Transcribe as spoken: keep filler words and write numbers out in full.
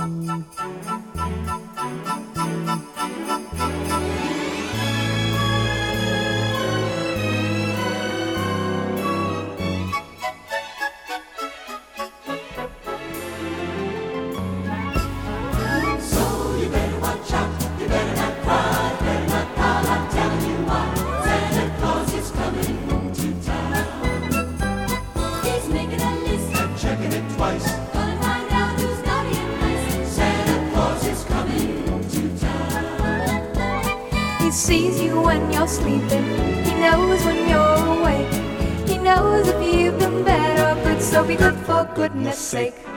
He sees you when you're sleeping, he knows when you're awake, he knows if you've been bad or good, so be good for goodness sake.